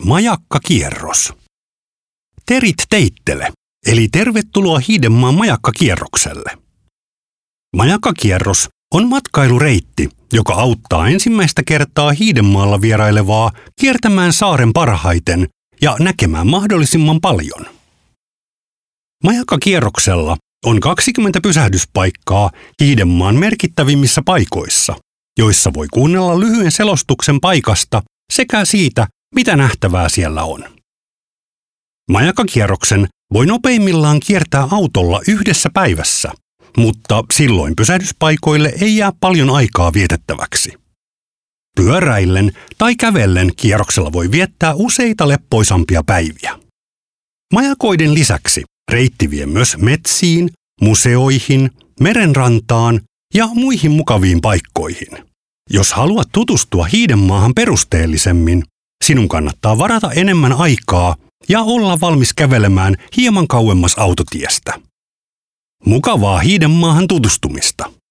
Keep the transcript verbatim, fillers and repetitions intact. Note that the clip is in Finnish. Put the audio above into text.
majakkakierros. Terit teittele, eli tervetuloa Hiidenmaan majakkakierrokselle. Majakkakierros on matkailureitti, joka auttaa ensimmäistä kertaa Hiidenmaalla vierailevaa kiertämään saaren parhaiten ja näkemään mahdollisimman paljon. Majakkakierroksella on kaksikymmentä pysähdyspaikkaa Hiidenmaan merkittävimmissä paikoissa, joissa voi kuunnella lyhyen selostuksen paikasta sekä siitä, mitä nähtävää siellä on. Majakkakierroksen voi nopeimmillaan kiertää autolla yhdessä päivässä, mutta silloin pysähdyspaikoille ei jää paljon aikaa vietettäväksi. Pyöräillen tai kävellen kierroksella voi viettää useita leppoisampia päiviä. Majakoiden lisäksi reitti vie myös metsiin, museoihin, merenrantaan ja muihin mukaviin paikkoihin. Jos haluat tutustua Hiidenmaahan perusteellisemmin, sinun kannattaa varata enemmän aikaa ja olla valmis kävelemään hieman kauemmas autotiestä. Mukavaa Hiidenmaahan tutustumista!